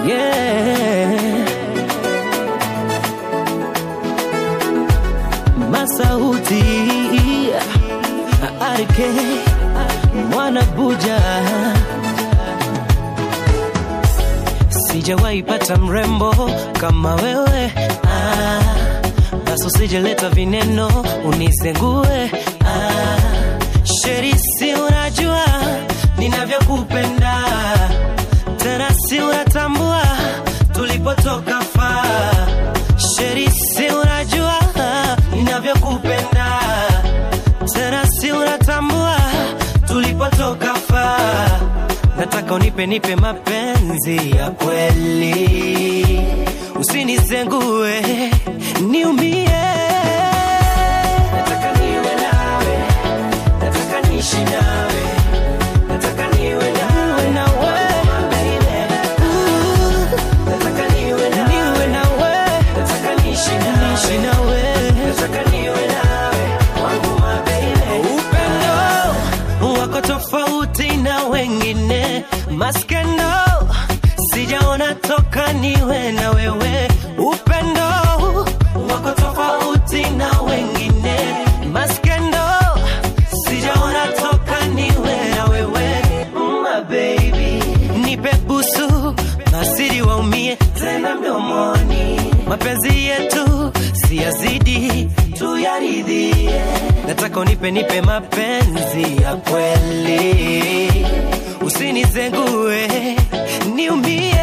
Yeah. Masauti RK Mwana Buja. Sijawahi pata mrembo kama wewe, basi usijeleta vineno unizengue. Sheri, si unajua ninavyokupenda, tena si unatambua tulipotoka faa. Sheri, si unajua ninavyokupenda, tena si unatambua tulipotoka faa. Nataka unipe mapenzi ya kweli, usinizengue niumie. Nataka niwe nawe, nataka niishi nawe, nataka niwe nawe, nataka niwe nawe, nataka niishi nawe, nataka niwe nawe, wangu mababy. Upendo wako tofauti na wengine, maskendo sijaona toka niwe na wewe. Upendo wako tofauti na wengine, maskendo sijaona toka niwe na wewe. My baby, nipe busu masiri waumie tena mdomoni. Mapenzi yetu siyazidi tuyaridhie. Nataka unipe mapenzi ya kweli, usinizengue niumie.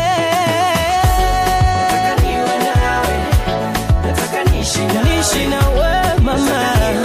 Nataka niwe nawe, nataka niishi nawe mama.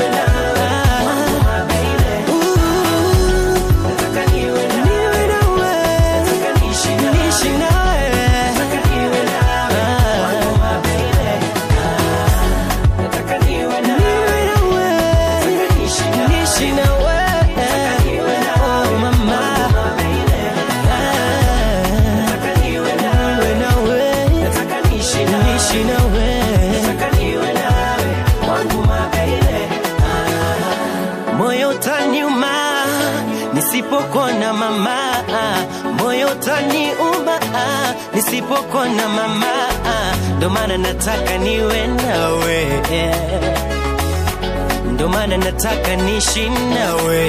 Moyo utaniuma nisipokona mama, moyo utaniuma nisipokona mama. Ndo maana nataka niwe nawe, ndo maana nataka niishi nawe.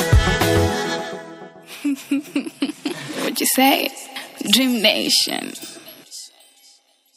What you say? Dream Nation.